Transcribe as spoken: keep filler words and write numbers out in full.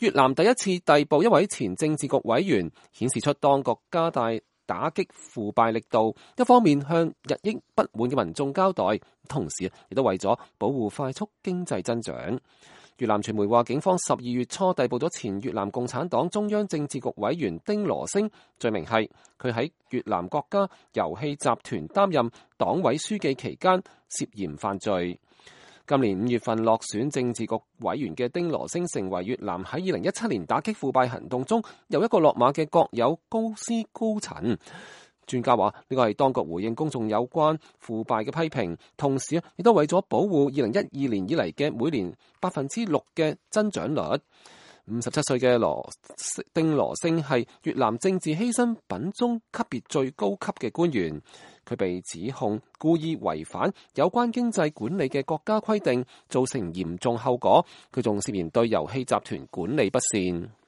越南第一次逮捕一位前政治局委員，顯示出當局加大打擊腐敗力度，一方面向日益不滿嘅民眾交代，同時亦都為咗保護快速經濟增長。越南傳媒話，警方十二月初逮捕咗前越南共產黨中央政治局委員丁羅星，罪名係佢喺越南國家油氣集團擔任黨委書記期間涉嫌犯罪。今年五月份落選政治局委員嘅丁羅星，成為越南喺二零一七年打擊腐敗行動中又一個落馬嘅國有公司高層。專家話呢個係當局回應公眾有關腐敗嘅批評，同時亦都為咗保護二零一二年以嚟嘅每年百分之六嘅增長率。五十七歲嘅羅丁羅星係越南政治犧牲品中級別最高級嘅官員，佢被指控故意違反有關經濟管理嘅國家規定，造成嚴重後果。佢仲涉嫌對油氣集團管理不善。